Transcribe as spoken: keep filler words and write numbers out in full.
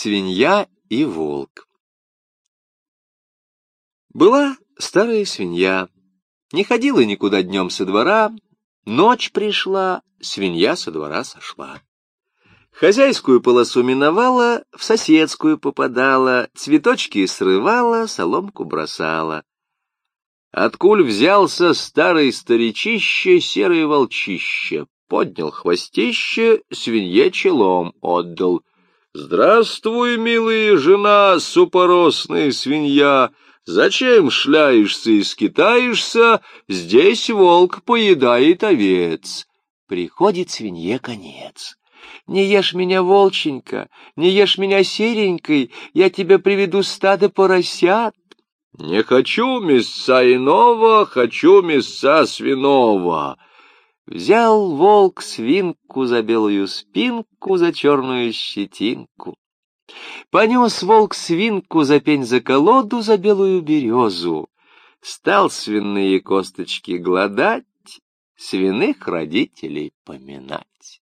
Свинья и волк. Была старая свинья, не ходила никуда днем со двора, ночь пришла, свинья со двора сошла. Хозяйскую полосу миновала, в соседскую попадала, цветочки срывала, соломку бросала. Откуль взялся старый старичище, серое волчище, поднял хвостище, свинье челом отдал. «Здравствуй, милая жена, супоросная свинья! Зачем шляешься и скитаешься? Здесь волк поедает овец». Приходит свинье конец. «Не ешь меня, волченька, не ешь меня, серенькой, я тебе приведу стадо поросят». «Не хочу мясца иного, хочу мясца свиного». Взял волк свинку за белую спинку, за черную щетинку. Понес волк свинку за пень, за колоду, за белую березу. Стал свиные косточки глодать, свиных родителей поминать.